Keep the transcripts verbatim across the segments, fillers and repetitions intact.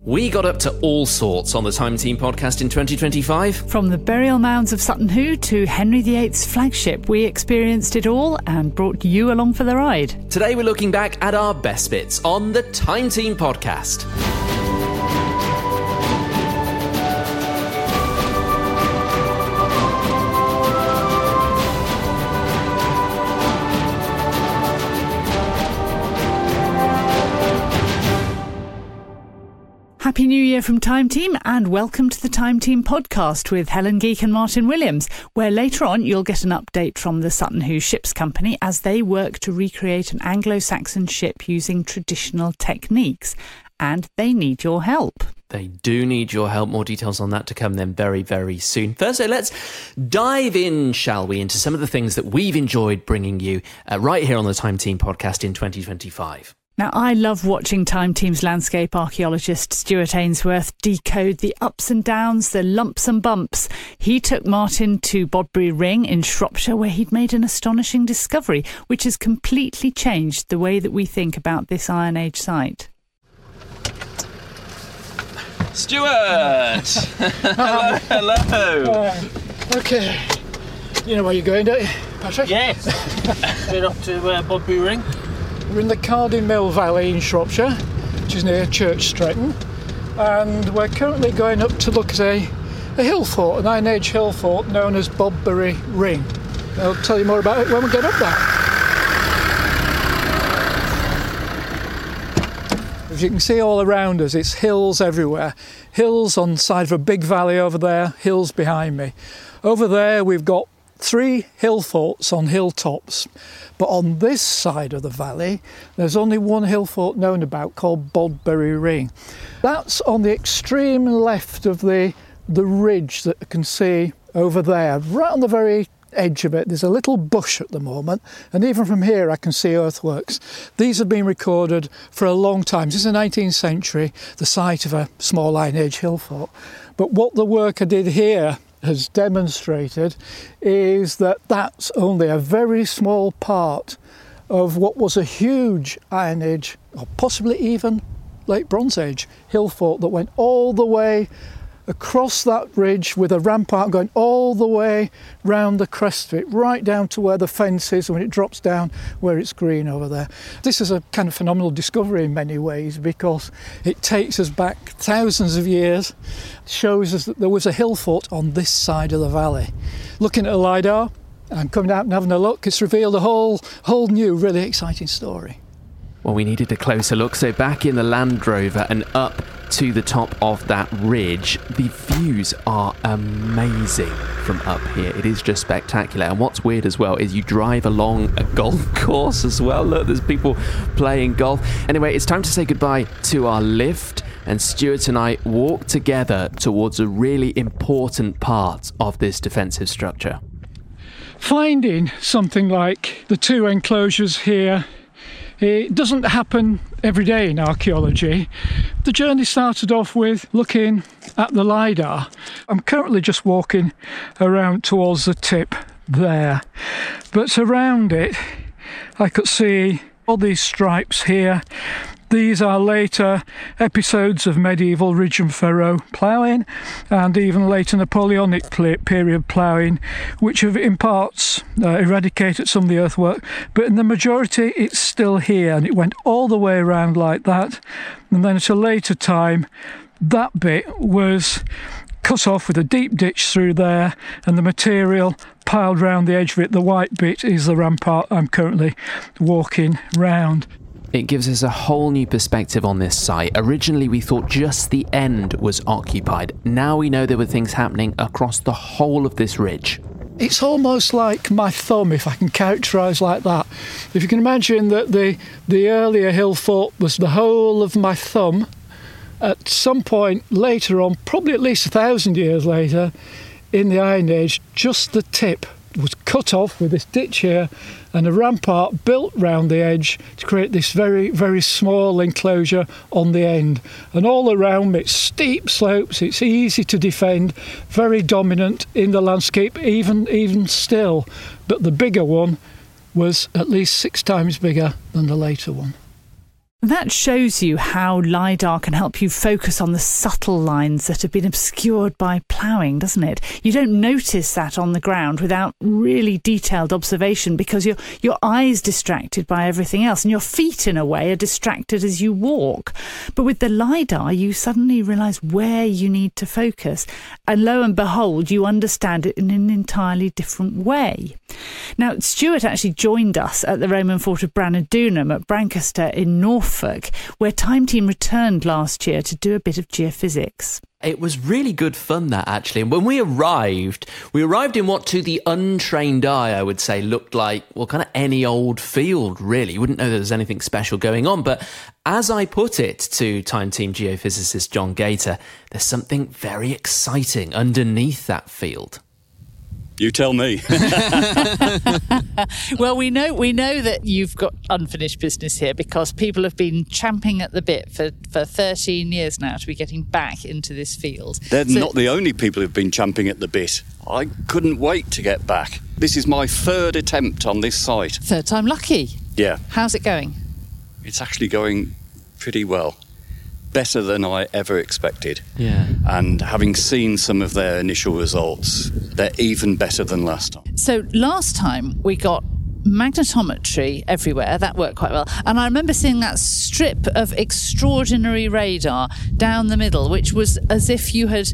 We got up to all sorts on the Time Team podcast in twenty twenty-five. From the burial mounds of Sutton Hoo to Henry the eighth's flagship, we experienced it all and brought you along for the ride. Today we're looking back at our best bits on the Time Team podcast. Happy New Year from Time Team and welcome to the Time Team podcast with Helen Geek and Martin Williams, where later on you'll get an update from the Sutton Hoo Ships Company as they work to recreate an Anglo-Saxon ship using traditional techniques. And they need your help. They do need your help. More details on that to come then very, very soon. First, so let's dive in, shall we, into some of the things that we've enjoyed bringing you uh, right here on the Time Team podcast in twenty twenty-five. Now, I love watching Time Team's landscape archaeologist Stuart Ainsworth decode the ups and downs, the lumps and bumps. He took Martin to Bodbury Ring in Shropshire, where he'd made an astonishing discovery, which has completely changed the way that we think about this Iron Age site. Stuart! hello, hello. Uh, OK. You know where you're going, don't you, Patrick? Yes. We're up to uh, Bodbury Ring. We're in the Cardy Mill Valley in Shropshire, which is near Church Stretton, and we're currently going up to look at a, a hill fort, an Iron Age hill fort known as Bodbury Ring. I'll tell you more about it when we get up there. As you can see all around us, it's hills everywhere. Hills on the side of a big valley over there, hills behind me. Over there we've got three hill forts on hilltops, but on this side of the valley there's only one hill fort known about, called Bodbury Ring. That's on the extreme left of the the ridge that you can see over there. Right on the very edge of it there's a little bush at the moment, and even from here I can see earthworks. These have been recorded for a long time. This is the nineteenth century, the site of a small Iron Age hill fort. But what the work I did here has demonstrated is that that's only a very small part of what was a huge Iron Age, or possibly even late Bronze Age, hill fort that went all the way across that ridge with a rampart going all the way round the crest of it, right down to where the fence is, and when it drops down where it's green over there. This is a kind of phenomenal discovery in many ways, because it takes us back thousands of years, shows us that there was a hill fort on this side of the valley. Looking at a LiDAR and coming out and having a look, it's revealed a whole, whole new, really exciting story. Well, we needed a closer look, so back in the Land Rover and up to the top of that ridge, the views are amazing from up here. It is just spectacular. And what's weird as well is you drive along a golf course as well. Look, there's people playing golf. Anyway, it's time to say goodbye to our lift, and Stuart and I walk together towards a really important part of this defensive structure. Finding something like the two enclosures here, it doesn't happen every day in archaeology. The journey started off with looking at the LiDAR. I'm currently just walking around towards the tip there, but around it I could see all these stripes here. These are later episodes of medieval ridge and furrow ploughing, and even later Napoleonic period ploughing, which have in parts uh, eradicated some of the earthwork, but in the majority it's still here, and it went all the way around like that. And then at a later time that bit was cut off with a deep ditch through there, and the material piled round the edge of it. The white bit is the rampart I'm currently walking round. It gives us a whole new perspective on this site. Originally, we thought just the end was occupied. Now we know there were things happening across the whole of this ridge. It's almost like my thumb, if I can characterise like that. If you can imagine that the, the earlier hill fort was the whole of my thumb, at some point later on, probably at least a thousand years later, in the Iron Age, just the tip was cut off with this ditch here and a rampart built round the edge to create this very, very small enclosure on the end. And all around it's steep slopes, it's easy to defend, very dominant in the landscape, even, even still. But the bigger one was at least six times bigger than the later one. That shows you how LiDAR can help you focus on the subtle lines that have been obscured by ploughing, doesn't it? You don't notice that on the ground without really detailed observation because your your eye's distracted by everything else and your feet, in a way, are distracted as you walk. But with the LiDAR, you suddenly realise where you need to focus. And lo and behold, you understand it in an entirely different way. Now, Stuart actually joined us at the Roman fort of Branadunum at Brancaster in Norfolk, where Time Team returned last year to do a bit of geophysics. It was really good fun, that, actually. And when we arrived, we arrived in what to the untrained eye, I would say, looked like, well, kind of any old field, really. You wouldn't know that there's anything special going on. But as I put it to Time Team geophysicist John Gator, there's something very exciting underneath that field. You tell me. Well, we know we know that you've got unfinished business here because people have been champing at the bit for, for thirteen years now to be getting back into this field. They're So- not the only people who've been champing at the bit. I couldn't wait to get back. This is my third attempt on this site. Third time lucky. Yeah, How's it going? it's actually going pretty well. Better than I ever expected. Yeah. And having seen some of their initial results, they're even better than last time. So last time we got magnetometry everywhere. That worked quite well. And I remember seeing that strip of extraordinary radar down the middle, which was as if you had,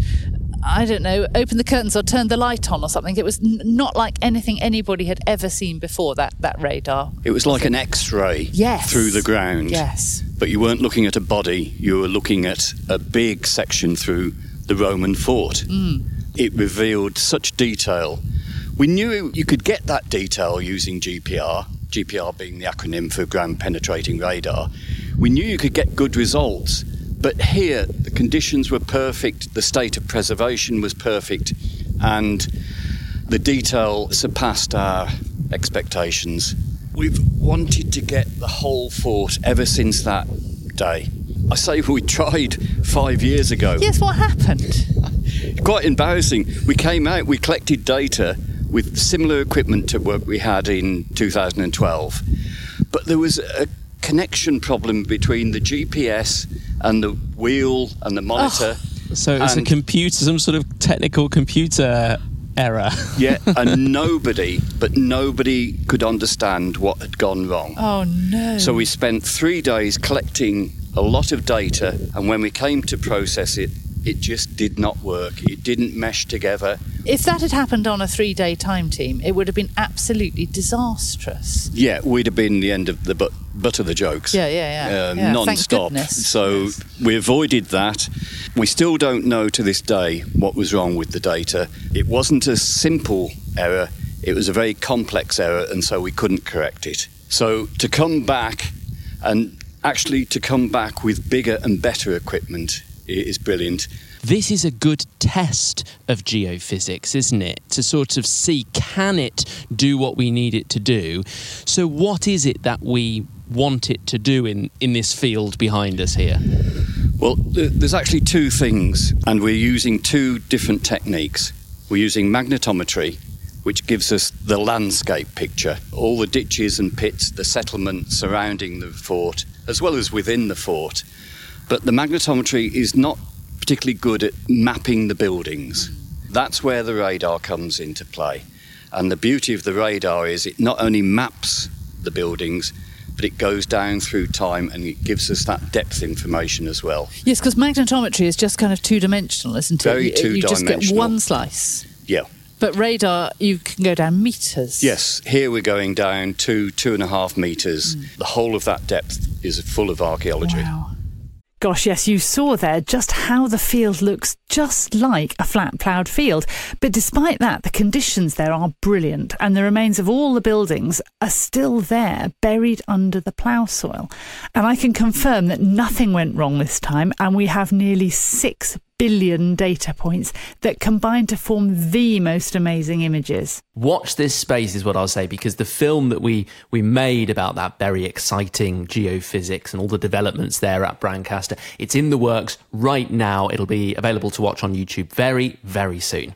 I don't know, opened the curtains or turned the light on or something. It was n- not like anything anybody had ever seen before, that, that radar. It was like an X-ray Yes. through the ground. Yes. But you weren't looking at a body, you were looking at a big section through the Roman fort. Mm. It revealed such detail. We knew you could get that detail using G P R, G P R being the acronym for Ground Penetrating Radar. We knew you could get good results, but here the conditions were perfect, the state of preservation was perfect, and the detail surpassed our expectations. We've wanted to get the whole fort ever since that day. I say we tried five years ago. Yes, what happened? Quite embarrassing. We came out, we collected data with similar equipment to what we had in two thousand twelve. But there was a connection problem between the G P S and the wheel and the monitor. Oh. So it's a And- computer, some sort of technical computer error. Yeah, and nobody, but nobody could understand what had gone wrong. Oh, no. So we spent three days collecting a lot of data, and when we came to process it, it just did not work. It didn't mesh together. If that had happened on a three-day time team, it would have been absolutely disastrous. Yeah, we'd have been the end of the butt, butt of the jokes. Yeah, yeah, yeah. Um, Yeah, thank non-stop. goodness. So Yes. we avoided that. We still don't know to this day what was wrong with the data. It wasn't a simple error. It was a very complex error, and so we couldn't correct it. So to come back, and actually to come back with bigger and better equipment i- is brilliant. This is a good test of geophysics, isn't it? To sort of see, can it do what we need it to do? So what is it that we want it to do in, in this field behind us here? Well, th- there's actually two things, and we're using two different techniques. We're using magnetometry, which gives us the landscape picture, all the ditches and pits, the settlement surrounding the fort, as well as within the fort. But the magnetometry is not particularly good at mapping the buildings. That's where the radar comes into play. And the beauty of the radar is it not only maps the buildings, but it goes down through time and it gives us that depth information as well. Yes, because magnetometry is just kind of two-dimensional, isn't it? Very You- You just get two-dimensional. one slice. Yeah. But radar, you can go down metres. Yes, here we're going down to two and a half metres. The whole of that depth is full of archaeology. Wow. Gosh, yes, you saw there just how the field looks just like a flat ploughed field. But despite that, the conditions there are brilliant, and the remains of all the buildings are still there, buried under the plough soil. And I can confirm that nothing went wrong this time, and we have nearly six billion data points that combine to form the most amazing images. Watch this space is what I'll say, because the film that we we made about that very exciting geophysics and all the developments there at Brancaster, it's in the works right now. It'll be available to watch on YouTube very, very soon.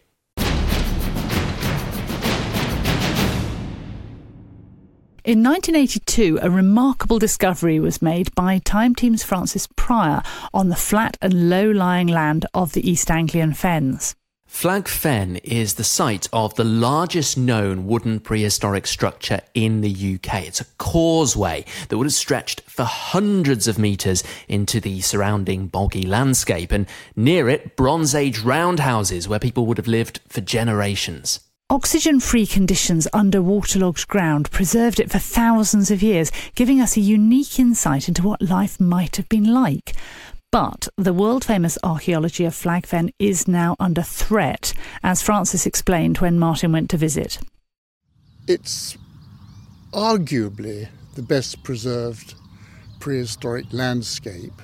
In nineteen eighty-two, a remarkable discovery was made by Time Team's Francis Pryor on the flat and low-lying land of the East Anglian Fens. Flag Fen is the site of the largest known wooden prehistoric structure in the U K. It's a causeway that would have stretched for hundreds of metres into the surrounding boggy landscape, and near it, Bronze Age roundhouses where people would have lived for generations. Oxygen-free conditions under waterlogged ground preserved it for thousands of years, giving us a unique insight into what life might have been like. But the world-famous archaeology of Flag Fen is now under threat, as Francis explained when Martin went to visit. It's arguably the best preserved prehistoric landscape,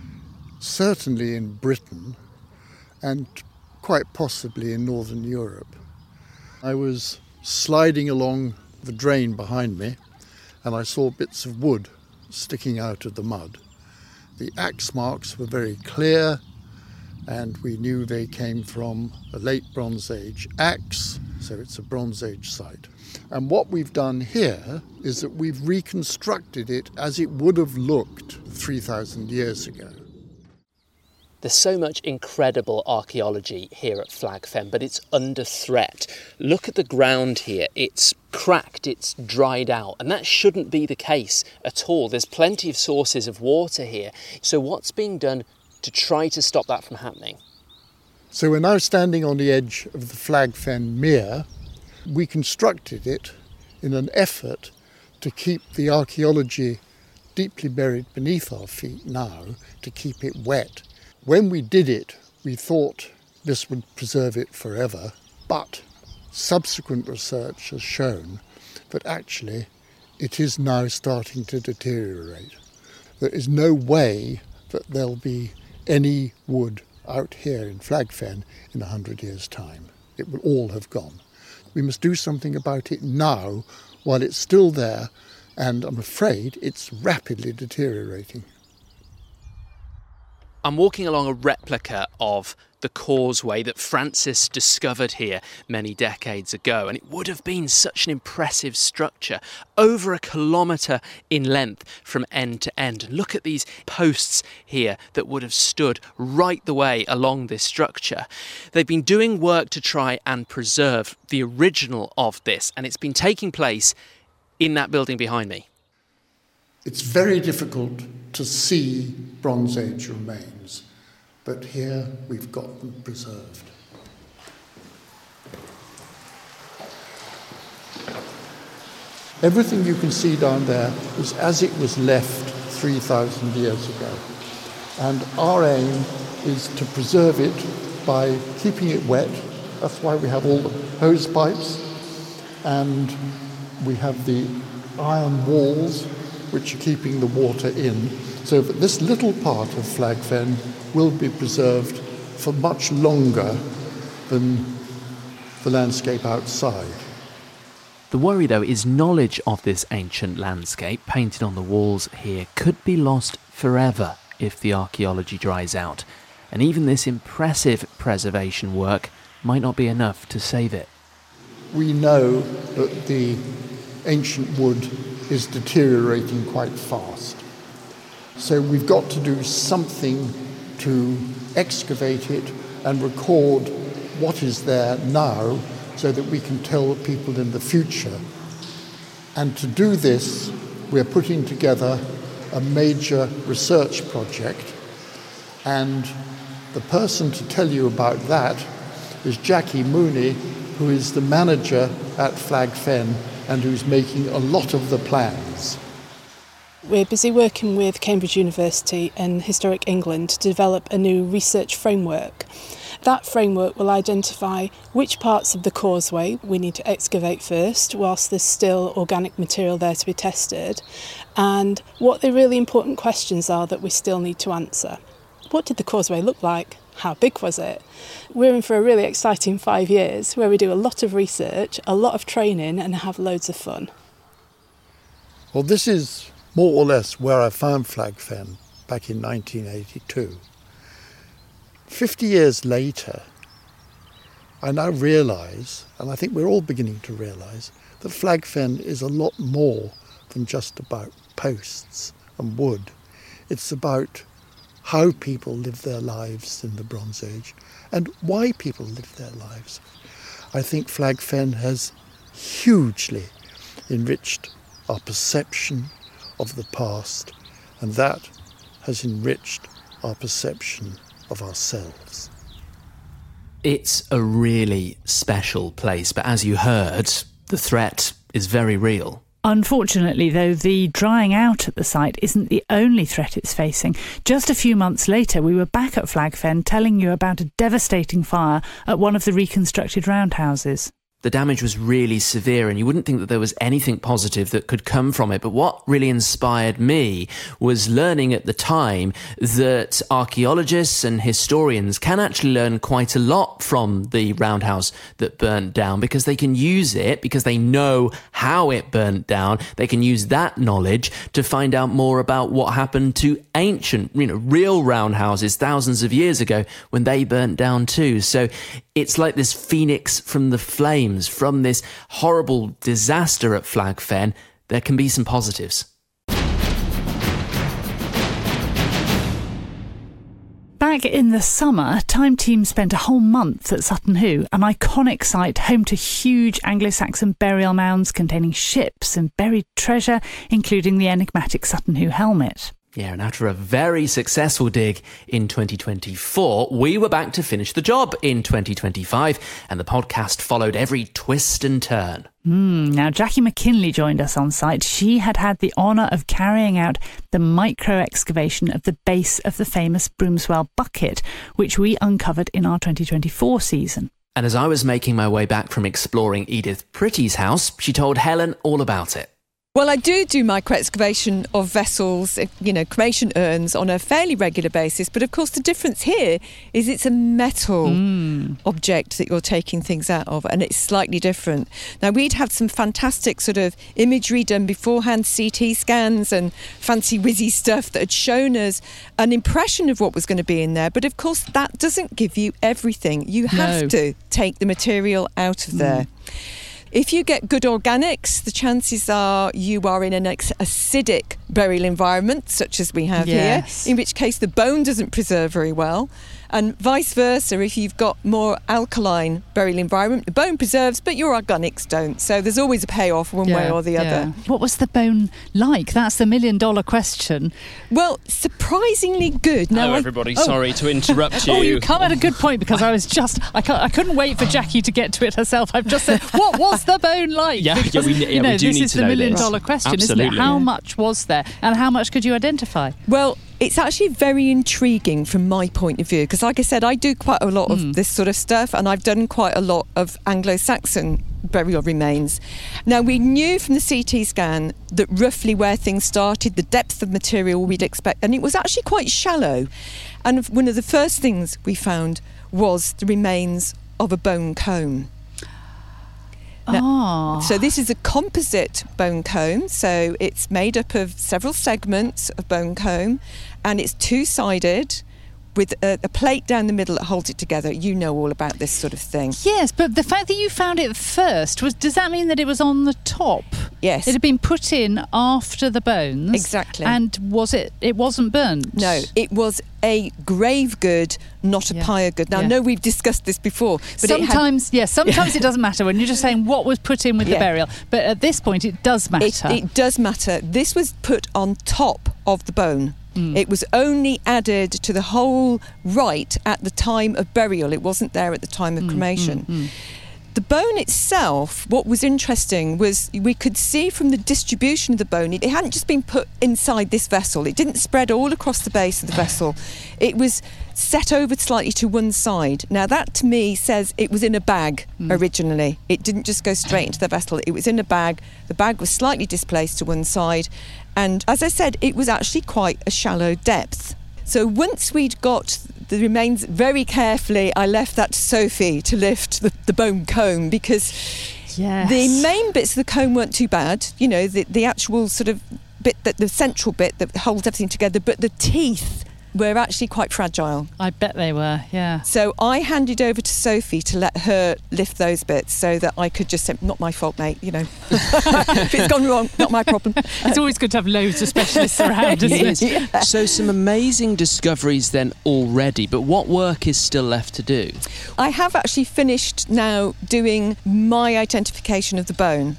certainly in Britain and quite possibly in Northern Europe. I was sliding along the drain behind me and I saw bits of wood sticking out of the mud. The axe marks were very clear, and we knew they came from a late Bronze Age axe, so it's a Bronze Age site. And what we've done here is that we've reconstructed it as it would have looked three thousand years ago. There's so much incredible archaeology here at Flag Fen, but it's under threat. Look at the ground here. It's cracked, it's dried out, and that shouldn't be the case at all. There's plenty of sources of water here. So what's being done to try to stop that from happening? So we're now standing on the edge of the Flag Fen Mere. We constructed it in an effort to keep the archaeology deeply buried beneath our feet now, to keep it wet. When we did it, we thought this would preserve it forever, but subsequent research has shown that actually it is now starting to deteriorate. There is no way that there'll be any wood out here in Flag Fen in a hundred years' time. It will all have gone. We must do something about it now while it's still there, and I'm afraid it's rapidly deteriorating. I'm walking along a replica of the causeway that Francis discovered here many decades ago, and it would have been such an impressive structure, over a kilometre in length from end to end. And look at these posts here that would have stood right the way along this structure. They've been doing work to try and preserve the original of this, and it's been taking place in that building behind me. It's very difficult to see Bronze Age remains, but here we've got them preserved. Everything you can see down there is as it was left three thousand years ago. And our aim is to preserve it by keeping it wet. That's why we have all the hose pipes, and we have the iron walls which are keeping the water in, so that this little part of Flag Fen will be preserved for much longer than the landscape outside. The worry, though, is knowledge of this ancient landscape painted on the walls here could be lost forever if the archaeology dries out, and even this impressive preservation work might not be enough to save it. We know that the ancient wood is deteriorating quite fast. So we've got to do something to excavate it and record what is there now so that we can tell people in the future. And to do this, we're putting together a major research project, and the person to tell you about that is Jackie Mooney, who is the manager at Flag Fen and who's making a lot of the plans. We're busy working with Cambridge University and Historic England to develop a new research framework. That framework will identify which parts of the causeway we need to excavate first, whilst there's still organic material there to be tested, and what the really important questions are that we still need to answer. What did the causeway look like? How big was it? We're in for a really exciting five years where we do a lot of research, a lot of training, and have loads of fun. Well, this is more or less where I found Flag Fen back in nineteen eighty-two. Fifty years later, I now realise, and I think we're all beginning to realise, that Flag Fen is a lot more than just about posts and wood. It's about how people live their lives in the Bronze Age and why people live their lives. I think Flag Fen has hugely enriched our perception of the past, and that has enriched our perception of ourselves. It's a really special place, but as you heard, the threat is very real. Unfortunately, though, the drying out at the site isn't the only threat it's facing. Just a few months later, we were back at Flag Fen telling you about a devastating fire at one of the reconstructed roundhouses. The damage was really severe, and you wouldn't think that there was anything positive that could come from it. But what really inspired me was learning at the time that archaeologists and historians can actually learn quite a lot from the roundhouse that burnt down, because they can use it, because they know how it burnt down. They can use that knowledge to find out more about what happened to ancient, you know, real roundhouses thousands of years ago when they burnt down too. So it's like this phoenix from the flames, from this horrible disaster at Flag Fen. There can be some positives. Back in the summer, Time Team spent a whole month at Sutton Hoo, an iconic site home to huge Anglo-Saxon burial mounds containing ships and buried treasure, including the enigmatic Sutton Hoo helmet. Yeah, and after a very successful dig in twenty twenty-four, we were back to finish the job in twenty twenty-five, and the podcast followed every twist and turn. Mm, now, Jackie McKinley joined us on site. She had had the honour of carrying out the micro-excavation of the base of the famous Broomswell bucket, which we uncovered in our twenty twenty-four season. And as I was making my way back from exploring Edith Pretty's house, she told Helen all about it. Well, I do do micro-excavation of vessels, you know, cremation urns on a fairly regular basis. But of course, the difference here is it's a metal mm. object that you're taking things out of, and it's slightly different. Now, we'd had some fantastic sort of imagery done beforehand, C T scans and fancy whizzy stuff that had shown us an impression of what was going to be in there. But of course, that doesn't give you everything. You have no. to take the material out of mm. there. If you get good organics, the chances are you are in an acidic burial environment, such as we have yes. here, in which case the bone doesn't preserve very well. And vice versa, if you've got more alkaline burial environment, the bone preserves, but your organics don't. So there's always a payoff one yeah, way or the yeah. other. What was the bone like? That's the million dollar question. Well, surprisingly good. Hello, now, everybody. I, oh. Sorry to interrupt you. Oh, you come at a good point, because I was just, I, can't, I couldn't wait for Jackie to get to it herself. I've just said, what was the bone like? Yeah, because, yeah, we, yeah, you know, we do this need is to the know million this. dollar question, Absolutely. isn't it? How yeah. much was there, and how much could you identify? Well, it's actually very intriguing from my point of view, because like I said, I do quite a lot of mm. this sort of stuff, and I've done quite a lot of Anglo-Saxon burial remains. Now, we knew from the C T scan that roughly where things started, the depth of material we'd expect, and it was actually quite shallow. And one of the first things we found was the remains of a bone comb. Now, oh. So this is a composite bone comb, so it's made up of several segments of bone comb, and it's two-sided with a, a plate down the middle that holds it together. You know all about this sort of thing. Yes, but the fact that you found it first, was does that mean that it was on the top? Yes. It had been put in after the bones. Exactly. And was it, it wasn't burnt? No, it was a grave good, not a yeah. pyre good. Now, yeah. I know we've discussed this before. But sometimes, it had, yes, sometimes it doesn't matter when you're just saying what was put in with yeah. the burial. But at this point, it does matter. It, it does matter. This was put on top of the bone. Mm. It was only added to the whole rite at the time of burial. It wasn't there at the time of mm, cremation. Mm, mm. The bone itself, what was interesting was we could see from the distribution of the bone, it hadn't just been put inside this vessel. It didn't spread all across the base of the vessel. It was set over slightly to one side. Now, that to me says it was in a bag mm. originally. It didn't just go straight into the vessel. It was in a bag. The bag was slightly displaced to one side. And as I said, it was actually quite a shallow depth. So once we'd got the remains very carefully, I left that to Sophie to lift the, the bone comb, because yes. the main bits of the comb weren't too bad. You know, the, the actual sort of bit, that the central bit that holds everything together, but the teeth were actually quite fragile. I bet they were, yeah. So I handed over to Sophie to let her lift those bits so that I could just say, not my fault, mate, you know. If it's gone wrong, not my problem. It's always good to have loads of specialists around, isn't it? Yeah. So some amazing discoveries then already, but what work is still left to do? I have actually finished now doing my identification of the bone.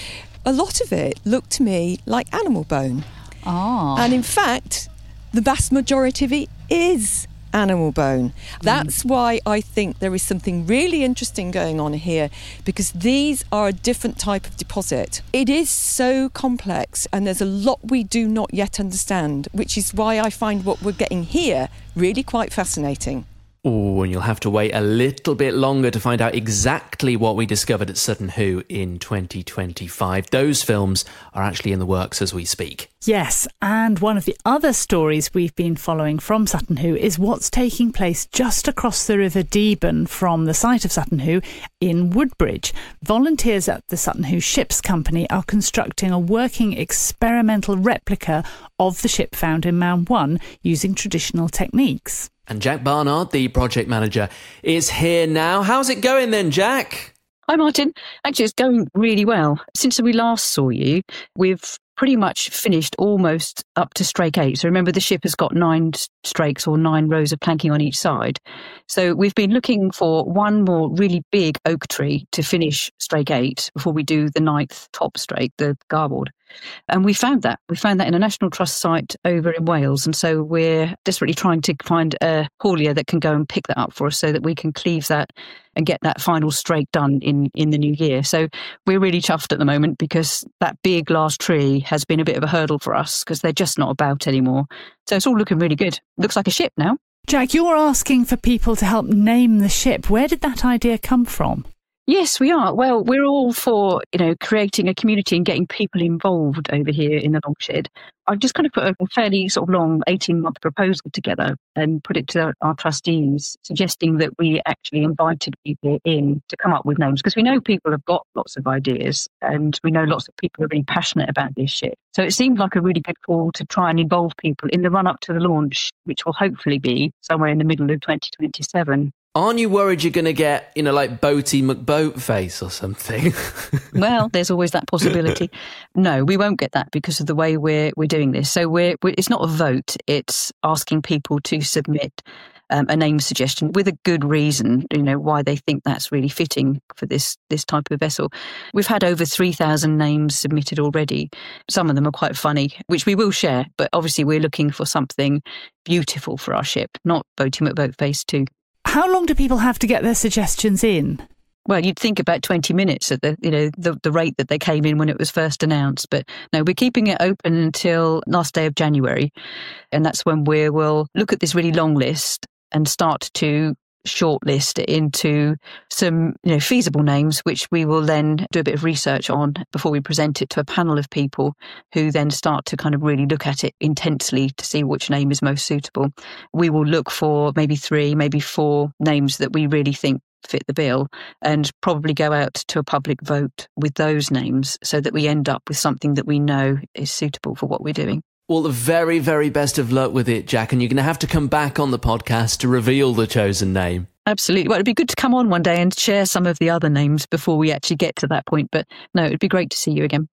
A lot of it looked to me like animal bone. Oh. And in fact, the vast majority of it is animal bone. That's mm. why I think there is something really interesting going on here, because these are a different type of deposit. It is so complex and there's a lot we do not yet understand, which is why I find what we're getting here really quite fascinating. Oh, and you'll have to wait a little bit longer to find out exactly what we discovered at Sutton Hoo in twenty twenty-five. Those films are actually in the works as we speak. Yes, and one of the other stories we've been following from Sutton Hoo is what's taking place just across the River Deben from the site of Sutton Hoo in Woodbridge. Volunteers at the Sutton Hoo Ships Company are constructing a working experimental replica of the ship found in Mound One using traditional techniques. And Jack Barnard, the project manager, is here now. How's it going then, Jack? Hi, Martin. Actually, it's going really well. Since we last saw you, we've pretty much finished almost up to strake eight. So remember, the ship has got nine strakes or nine rows of planking on each side. So we've been looking for one more really big oak tree to finish strake eight before we do the ninth top strake, the garboard. And we found that. We found that in a National Trust site over in Wales. And so we're desperately trying to find a haulier that can go and pick that up for us so that we can cleave that and get that final strake done in, in the new year. So we're really chuffed at the moment because that big last tree has been a bit of a hurdle for us because they're just not about anymore. So it's all looking really good. Looks like a ship now. Jack, you're asking for people to help name the ship. Where did that idea come from? Yes, we are. Well, we're all for, you know, creating a community and getting people involved over here in the Longshed. I've just kind of put a fairly sort of long eighteen-month proposal together and put it to our trustees, suggesting that we actually invited people in to come up with names, because we know people have got lots of ideas and we know lots of people are really passionate about this ship. So it seemed like a really good call to try and involve people in the run-up to the launch, which will hopefully be somewhere in the middle of twenty twenty-seven. Aren't you worried you're going to get, you know, like Boaty McBoatface or something? Well, there's always that possibility. No, we won't get that because of the way we're we're doing this. So we're, we're it's not a vote. It's asking people to submit um, a name suggestion with a good reason, you know, why they think that's really fitting for this this type of vessel. We've had over three thousand names submitted already. Some of them are quite funny, which we will share. But obviously we're looking for something beautiful for our ship, not Boaty McBoatface too. How long do people have to get their suggestions in? Well, you'd think about twenty minutes at the, you know, the, the rate that they came in when it was first announced. But no, we're keeping it open until last day of January. And that's when we will look at this really long list and start to shortlist it into some, you know, feasible names, which we will then do a bit of research on before we present it to a panel of people who then start to kind of really look at it intensely to see which name is most suitable. We will look for maybe three, maybe four names that we really think fit the bill and probably go out to a public vote with those names so that we end up with something that we know is suitable for what we're doing. Well, the very, very best of luck with it, Jack, and you're going to have to come back on the podcast to reveal the chosen name. Absolutely. Well, it'd be good to come on one day and share some of the other names before we actually get to that point. But no, it'd be great to see you again.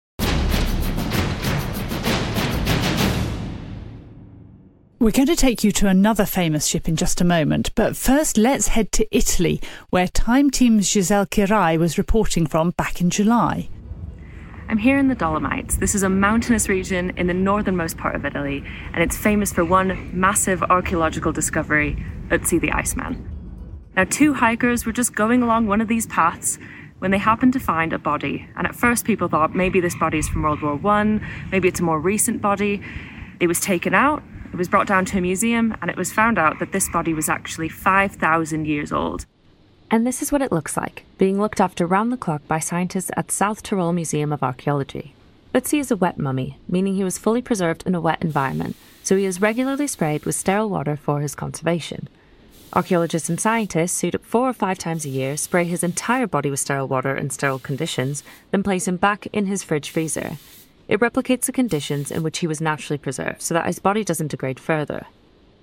We're going to take you to another famous ship in just a moment, but first let's head to Italy, where Time Team's Giselle Chirai was reporting from back in July. I'm here in the Dolomites. This is a mountainous region in the northernmost part of Italy, and it's famous for one massive archaeological discovery, Ötzi the Iceman. Now, two hikers were just going along one of these paths when they happened to find a body, and at first people thought maybe this body is from World War One, maybe it's a more recent body. It was taken out, it was brought down to a museum, and it was found out that this body was actually five thousand years old. And this is what it looks like, being looked after round the clock by scientists at South Tyrol Museum of Archaeology. Ötzi is a wet mummy, meaning he was fully preserved in a wet environment, so he is regularly sprayed with sterile water for his conservation. Archaeologists and scientists suit up four or five times a year, spray his entire body with sterile water in sterile conditions, then place him back in his fridge freezer. It replicates the conditions in which he was naturally preserved, so that his body doesn't degrade further.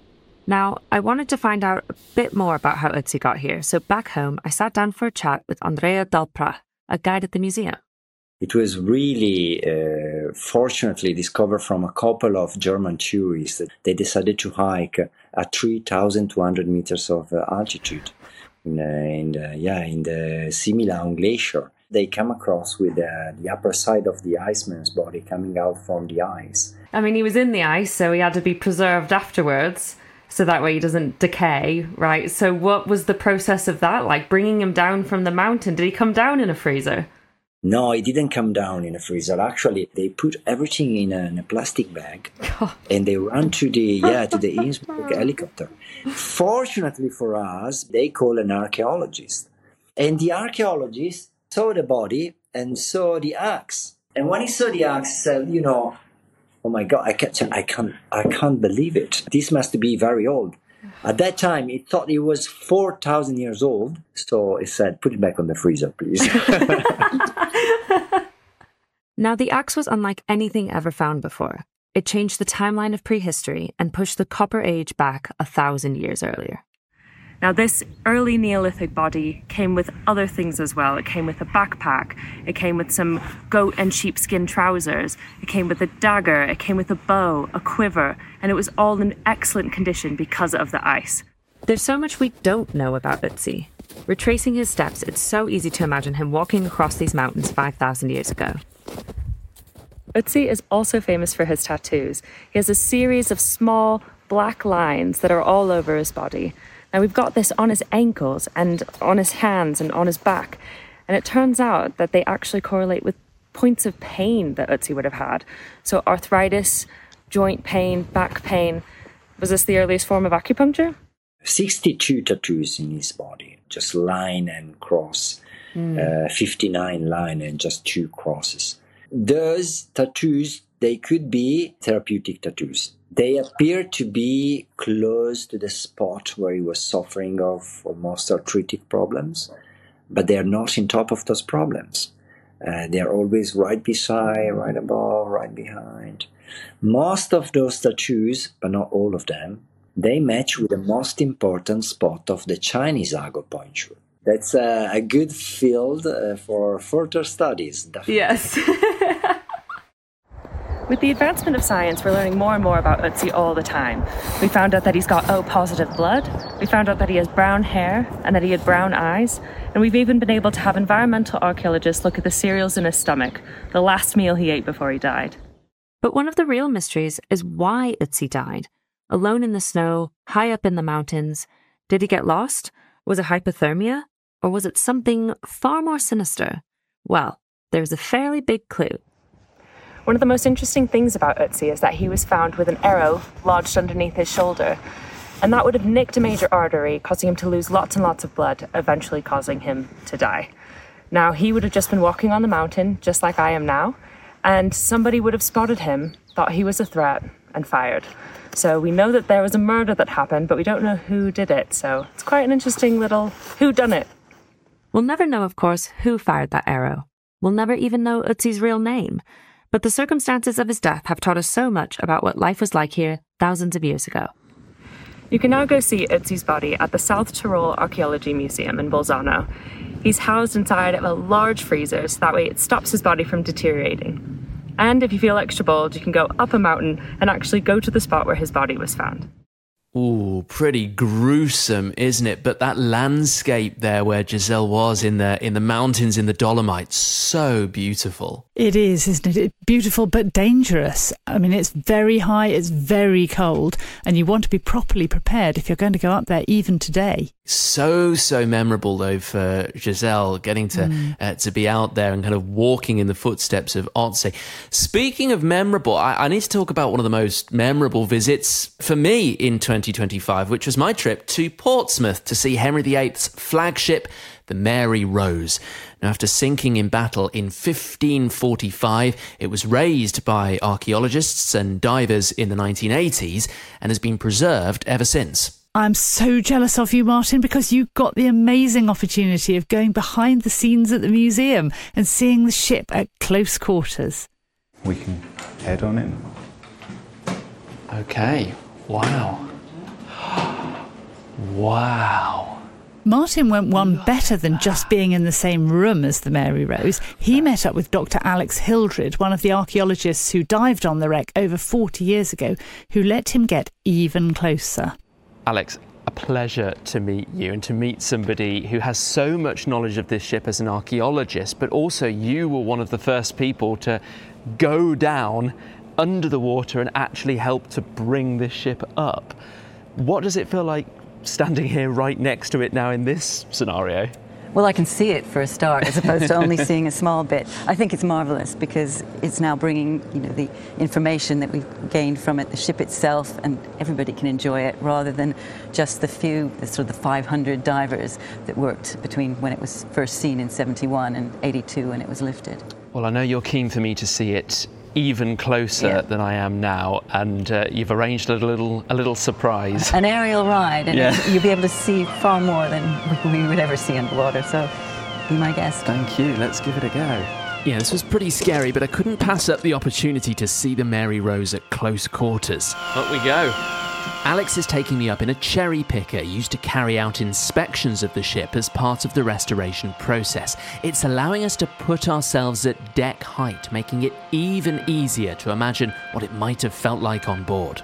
Now, I wanted to find out a bit more about how Ötzi got here, so back home I sat down for a chat with Andrea Dalpra, a guide at the museum. It was really, uh, fortunately, discovered from a couple of German tourists. They decided to hike at three thousand two hundred meters of uh, altitude in, uh, in, the, yeah, in the Similaun Glacier. They come across with uh, the upper side of the Iceman's body coming out from the ice. I mean, he was in the ice, so he had to be preserved afterwards, so that way he doesn't decay, right? So what was the process of that like, bringing him down from the mountain? Did he come down in a freezer? No, it didn't come down in a freezer. Actually, they put everything in a, in a plastic bag, God. And they ran to the yeah to the Innsbruck helicopter. Fortunately for us, they called an archaeologist, and the archaeologist saw the body and saw the axe. And when he saw the axe, he said, "You know, oh my God, I can't, I can't, I can't believe it. This must be very old." At that time, he thought it was four thousand years old. So he said, "Put it back on the freezer, please." Now, the axe was unlike anything ever found before. It changed the timeline of prehistory and pushed the Copper Age back a thousand years earlier. Now, this early Neolithic body came with other things as well. It came with a backpack. It came with some goat and sheepskin trousers. It came with a dagger. It came with a bow, a quiver, and it was all in excellent condition because of the ice. There's so much we don't know about Ötzi. Retracing his steps, it's so easy to imagine him walking across these mountains five thousand years ago. Ötzi is also famous for his tattoos. He has a series of small black lines that are all over his body. Now, we've got this on his ankles and on his hands and on his back. And it turns out that they actually correlate with points of pain that Ötzi would have had. So arthritis, joint pain, back pain. Was this the earliest form of acupuncture? sixty-two tattoos in his body, just line and cross. Mm. Uh, fifty-nine line and just two crosses. Those tattoos, they could be therapeutic tattoos. They appear to be close to the spot where he was suffering of most arthritic problems, but they are not on top of those problems. Uh, they are always right beside, right above, right behind. Most of those tattoos, but not all of them, they match with the most important spot of the Chinese agopuncture. That's a, a good field uh, for further studies. Definitely. Yes. With the advancement of science, we're learning more and more about Ötzi all the time. We found out that he's got O-positive blood, we found out that he has brown hair, and that he had brown eyes, and we've even been able to have environmental archaeologists look at the cereals in his stomach, the last meal he ate before he died. But one of the real mysteries is why Ötzi died. Alone in the snow, high up in the mountains. Did he get lost? Was it hypothermia? Or was it something far more sinister? Well, there's a fairly big clue. One of the most interesting things about Ötzi is that he was found with an arrow lodged underneath his shoulder, and that would have nicked a major artery, causing him to lose lots and lots of blood, eventually causing him to die. Now, he would have just been walking on the mountain, just like I am now, and somebody would have spotted him, thought he was a threat, and fired. So we know that there was a murder that happened, but we don't know who did it, so it's quite an interesting little whodunit. We'll never know, of course, who fired that arrow. We'll never even know Ötzi's real name. But the circumstances of his death have taught us so much about what life was like here thousands of years ago. You can now go see Ötzi's body at the South Tyrol Archaeology Museum in Bolzano. He's housed inside of a large freezer, so that way it stops his body from deteriorating. And if you feel extra bold, you can go up a mountain and actually go to the spot where his body was found. Ooh, pretty gruesome, isn't it? But that landscape there where Giselle was in the in the mountains in the Dolomites, so beautiful. It is, isn't it? It's beautiful but dangerous. I mean, it's very high, it's very cold, and you want to be properly prepared if you're going to go up there even today. So, so memorable, though, for Giselle, getting to mm. uh, to be out there and kind of walking in the footsteps of Ötzi. Speaking of memorable, I, I need to talk about one of the most memorable visits for me in twenty twenty-five, which was my trip to Portsmouth to see Henry the eighth's flagship, the Mary Rose. Now, after sinking in battle in fifteen forty-five, it was raised by archaeologists and divers in the nineteen eighties and has been preserved ever since. I'm so jealous of you, Martin, because you got the amazing opportunity of going behind the scenes at the museum and seeing the ship at close quarters. We can head on in. Okay. Wow. Wow. Martin went one better than just being in the same room as the Mary Rose. He met up with Doctor Alex Hildred, one of the archaeologists who dived on the wreck over forty years ago, who let him get even closer. Alex, a pleasure to meet you and to meet somebody who has so much knowledge of this ship as an archaeologist, but also you were one of the first people to go down under the water and actually help to bring this ship up. What does it feel like standing here right next to it now in this scenario? Well, I can see it for a start, as opposed to only seeing a small bit. I think it's marvellous because it's now bringing, you know, the information that we've gained from it, the ship itself, and everybody can enjoy it, rather than just the few, the sort of the five hundred divers that worked between when it was first seen in seventy-one and eighty-two when it was lifted. Well, I know you're keen for me to see it even closer yeah. than I am now, and uh, you've arranged a little a little surprise. An aerial ride, and yeah. you'll be able to see far more than we would ever see underwater, so be my guest. Thank you, let's give it a go. Yeah, this was pretty scary, but I couldn't pass up the opportunity to see the Mary Rose at close quarters. Up we go. Alex is taking me up in a cherry picker used to carry out inspections of the ship as part of the restoration process. It's allowing us to put ourselves at deck height, making it even easier to imagine what it might have felt like on board.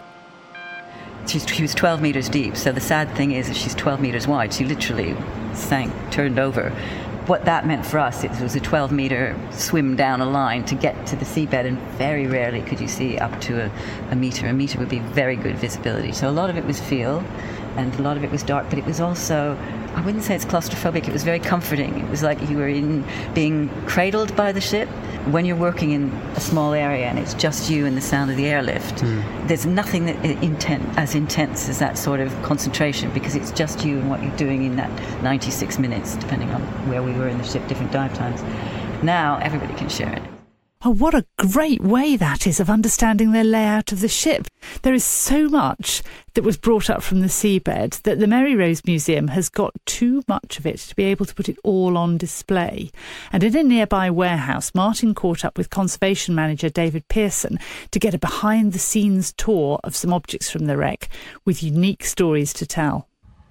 She's, she was twelve metres deep, so the sad thing is that she's twelve metres wide. She literally sank, turned over. What that meant for us, it was a twelve metre swim down a line to get to the seabed, and very rarely could you see up to a, a metre. A metre would be very good visibility. So a lot of it was feel, and a lot of it was dark, but it was also, I wouldn't say it's claustrophobic, it was very comforting. It was like you were in being cradled by the ship. When you're working in a small area and it's just you and the sound of the airlift, mm. there's nothing that intent, as intense as that sort of concentration, because it's just you and what you're doing in that ninety-six minutes, depending on where we were in the ship, different dive times. Now everybody can share it. Oh, what a great way that is of understanding the layout of the ship. There is so much that was brought up from the seabed that the Mary Rose Museum has got too much of it to be able to put it all on display. And in a nearby warehouse, Martin caught up with conservation manager David Pearson to get a behind-the-scenes tour of some objects from the wreck with unique stories to tell.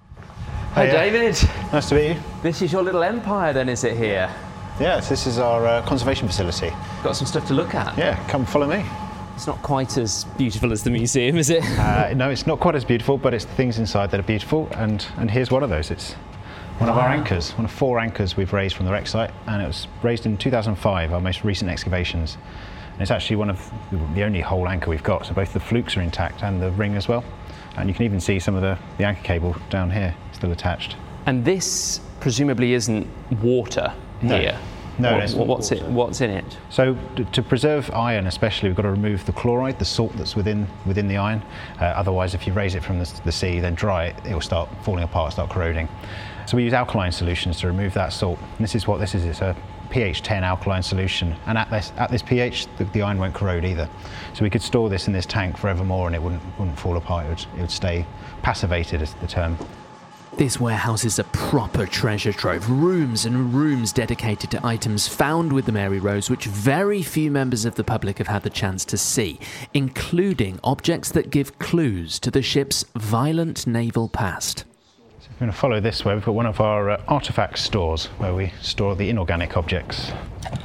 Hi, Hi David. Nice to meet you. This is your little empire then, is it here? Yes, this is our uh, conservation facility. Got some stuff to look at. Yeah, come follow me. It's not quite as beautiful as the museum, is it? uh, no, it's not quite as beautiful, but it's the things inside that are beautiful, and, and here's one of those. It's one wow. of our anchors, one of four anchors we've raised from the wreck site, and it was raised in two thousand five, our most recent excavations. And it's actually one of the only whole anchor we've got, so both the flukes are intact and the ring as well. And you can even see some of the, the anchor cable down here, still attached. And this presumably isn't water here? No, what, no what's it? What's in it? So to, to preserve iron, especially, we've got to remove the chloride, the salt that's within within the iron. Uh, otherwise, if you raise it from the, the sea, then dry it, it will start falling apart, start corroding. So we use alkaline solutions to remove that salt. And this is what this is. It's a pH ten alkaline solution, and at this at this pH, the, the iron won't corrode either. So we could store this in this tank forevermore, and it wouldn't wouldn't fall apart. It would, it would stay passivated, is the term. This warehouse is a proper treasure trove, rooms and rooms dedicated to items found with the Mary Rose, which very few members of the public have had the chance to see, including objects that give clues to the ship's violent naval past. So if we're going to follow this way, we've got one of our uh, artefact stores where we store the inorganic objects.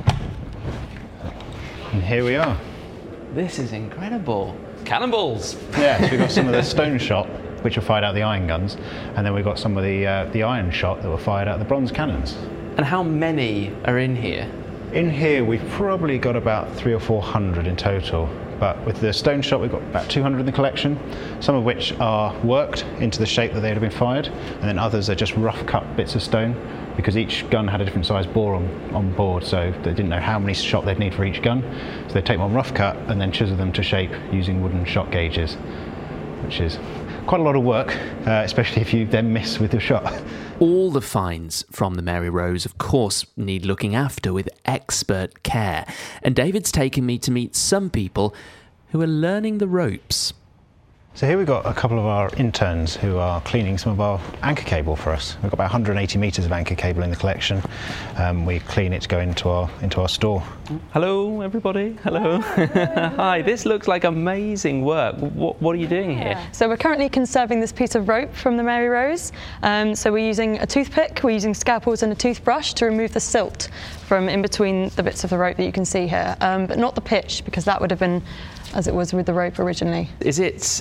And here we are. This is incredible. Cannonballs! Yeah, so we've got some of the stone shot, which were fired out the iron guns, and then we've got some of the uh, the iron shot that were fired out the bronze cannons. And how many are in here? In here we've probably got about three or four hundred in total, but with the stone shot we've got about two hundred in the collection, some of which are worked into the shape that they'd have been fired, and then others are just rough cut bits of stone, because each gun had a different size bore on, on board, so they didn't know how many shot they'd need for each gun, so they'd take one rough cut and then chisel them to shape using wooden shot gauges, which is quite a lot of work, uh, especially if you then miss with the shot. All the finds from the Mary Rose, of course, need looking after with expert care. And David's taken me to meet some people who are learning the ropes. So here we've got a couple of our interns who are cleaning some of our anchor cable for us. We've got about one hundred eighty metres of anchor cable in the collection. Um, we clean it to go into our into our store. Hello, everybody. Hello. Hi. This looks like amazing work. What, what are you doing here? So we're currently conserving this piece of rope from the Mary Rose. Um, so we're using a toothpick, we're using scalpels and a toothbrush to remove the silt from in between the bits of the rope that you can see here, um, but not the pitch, because that would have been as it was with the rope originally. Is it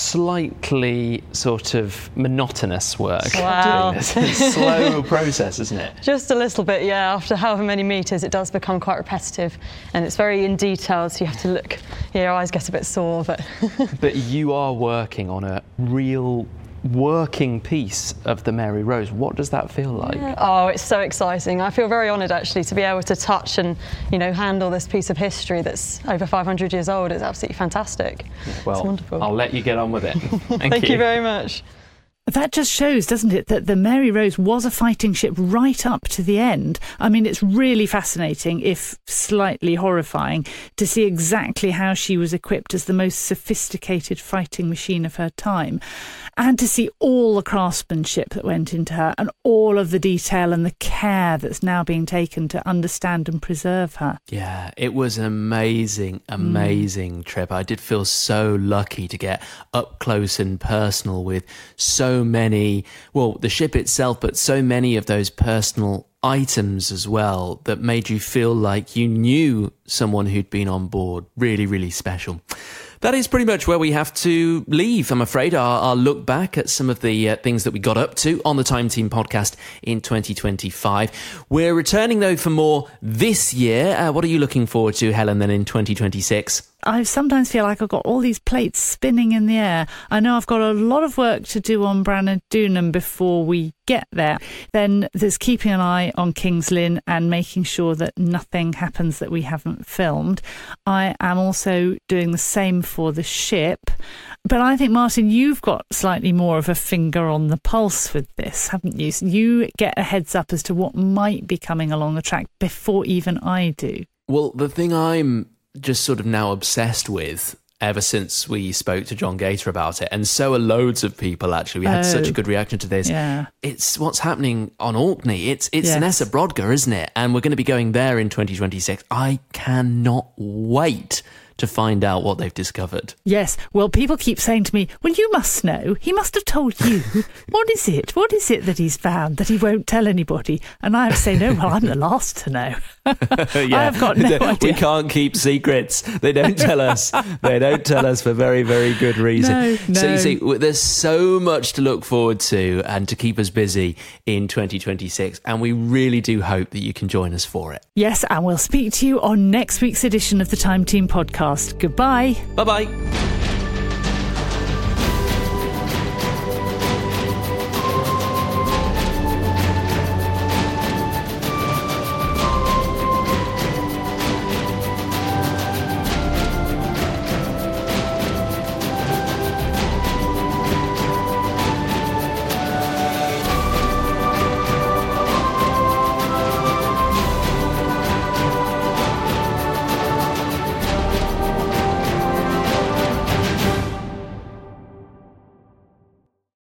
slightly sort of monotonous work? Wow. Doing this? It's a slow process, isn't it? Just a little bit, yeah. After however many metres, it does become quite repetitive, and it's very in detail, so you have to look. Yeah, your eyes get a bit sore, but. But you are working on a real working piece of the Mary Rose. What does that feel like? Yeah. Oh, it's so exciting. I feel very honoured actually to be able to touch and, you know, handle this piece of history that's over five hundred years old. It's absolutely fantastic. Well, it's wonderful. I'll let you get on with it. Thank, Thank you. you very much. That just shows, doesn't it, that the Mary Rose was a fighting ship right up to the end. I mean, it's really fascinating, if slightly horrifying, to see exactly how she was equipped as the most sophisticated fighting machine of her time, and to see all the craftsmanship that went into her and all of the detail and the care that's now being taken to understand and preserve her. Yeah, it was an amazing, amazing mm. trip. I did feel so lucky to get up close and personal with so many, well, the ship itself, but so many of those personal items as well that made you feel like you knew someone who'd been on board. Really, really special. That is pretty much where we have to leave, I'm afraid, our, our look back at some of the uh, things that we got up to on the Time Team podcast in twenty twenty-five. We're returning, though, for more this year. Uh, what are you looking forward to, Helen, then in twenty twenty-six? I sometimes feel like I've got all these plates spinning in the air. I know I've got a lot of work to do on Branagh Dúnam before we get there. Then there's keeping an eye on King's Lynn and making sure that nothing happens that we haven't filmed. I am also doing the same for the ship. But I think, Martin, you've got slightly more of a finger on the pulse with this, haven't you? You get a heads up as to what might be coming along the track before even I do. Well, the thing I'm just sort of now obsessed with ever since we spoke to John Gator about it, and so are loads of people actually. We had oh, such a good reaction to this. Yeah. It's what's happening on Orkney. It's it's yes. Nessa Brodgar, isn't it? And we're going to be going there in twenty twenty-six. I cannot wait to find out what they've discovered. Yes, well, people keep saying to me, well, you must know. He must have told you. What is it? What is it that he's found that he won't tell anybody? And I have to say, no, well, I'm the last to know. Yeah, I have got no idea. We can't keep secrets. They don't tell us. They don't tell us for very, very good reason. No, no. So you see, there's so much to look forward to and to keep us busy in twenty twenty-six. And we really do hope that you can join us for it. Yes, and we'll speak to you on next week's edition of the Time Team podcast. Goodbye. Bye-bye.